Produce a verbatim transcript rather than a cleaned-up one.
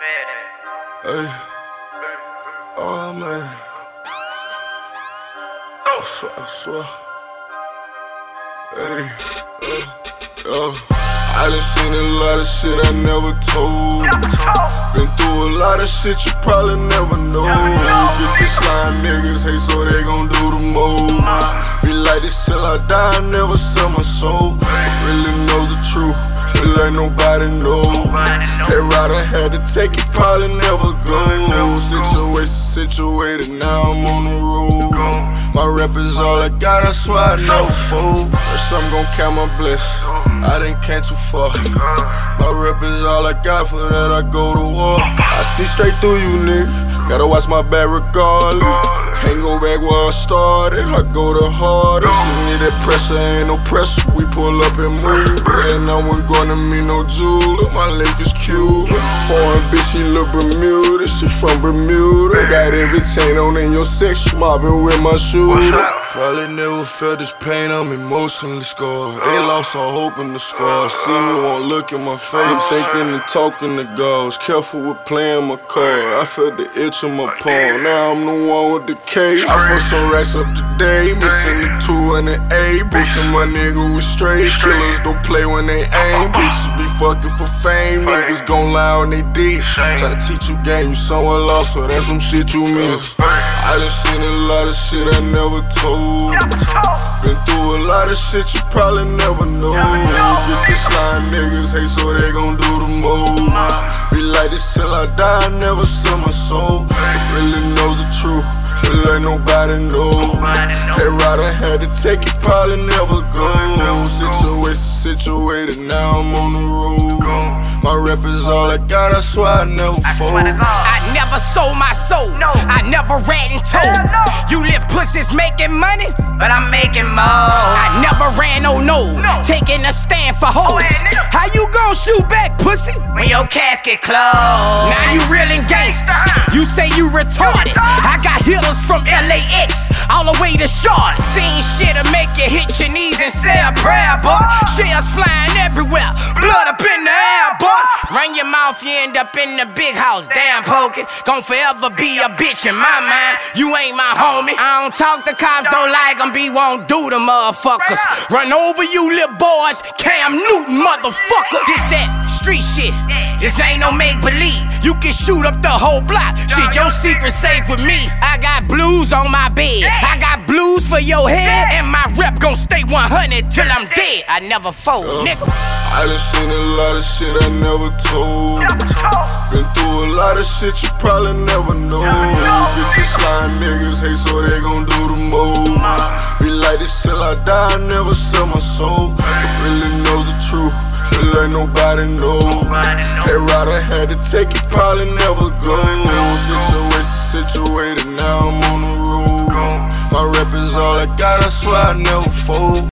Hey, oh man, I swear, I swear. Hey, uh, uh, I done seen a lot of shit I never told. Been through a lot of shit you probably never know. Bitches slime niggas hate, so they gon' do the most. Be like this till I die, I never sell my soul. Really knows the truth, feel like nobody knows. That route I had to take, it probably never go. Situation situated, now I'm on the road. My rep is all I got, I swear I never fold. First I'm gon' count my blessings, I done came too far. My rep is all I got, for that I go to war. I see straight through you, nigga, gotta watch my back regardless. Can't go back where I started, I go the hardest. You need that pressure, ain't no pressure, we pull up and move. And I wasn't gonna meet no jeweler, my link is Cuban. Foreign bitch, she look Bermuda, she from Bermuda. Got every chain on in your section, mobbing with my shooter. Probably never felt this pain, I'm emotionally scarred. They lost all hope in the squad, see me won't look in my face. I'm thinking and talking to gods, careful with playing my card. I felt the itch in my palm, now I'm the one with the K. I fuck some racks up today, missing the two and the A. Boosting my nigga with straight, killers don't play when they aim. Bitches be fucking for fame, niggas gon' lie on they dick. Try to teach you game, you someone lost, so that's some shit you miss. I done seen a lot of shit I never told. Been through a lot of shit you probably never know. Bitches slime niggas hate, so they gon' do the most. Be like this till I die, I never sell my soul. Really knows the truth, feel like nobody knows. That route I had to take, it probably never go. Situation situated, now I'm on the road. My rep is all I got, I swear I never fold. I never sold my soul, I never ran and told. You little pussies making money, but I'm making more. I never ran, oh no, taking a stand for hoes. How you gon' shoot back, pussy, when your casket closed? Now you real and gangsta, you say you retarded. I got hitters from L A X all the way to Charlotte. Seen shit'll make you hit your knees and say a prayer, boy. Shells flying everywhere, blood up in the air, boy. Run your mouth, you end up in the big house. Damn, Pokey, gon' forever be a bitch in my mind. You ain't my homie. I don't talk to cops, don't like them, be won't do the motherfuckers. Run over you little boys, Cam Newton, motherfucker. This that street shit, this ain't no make believe. You can shoot up the whole block, shit, your secret safe with me. I got blues on my bed, I got blues for your head, and my rep gon' stay one hundred till I'm dead. I never fold, uh, nigga. I done seen a lot of shit I never told. Been through a lot of shit you probably never know. Bitches slime niggas hate, so they gon' do the most. Be like this till I die, I never sell my soul. Really knows the truth, feel like nobody knows. That route I had to take, it probably never go. Situation situated, now I'm on the road. My rep is all I got, I swear I never fold.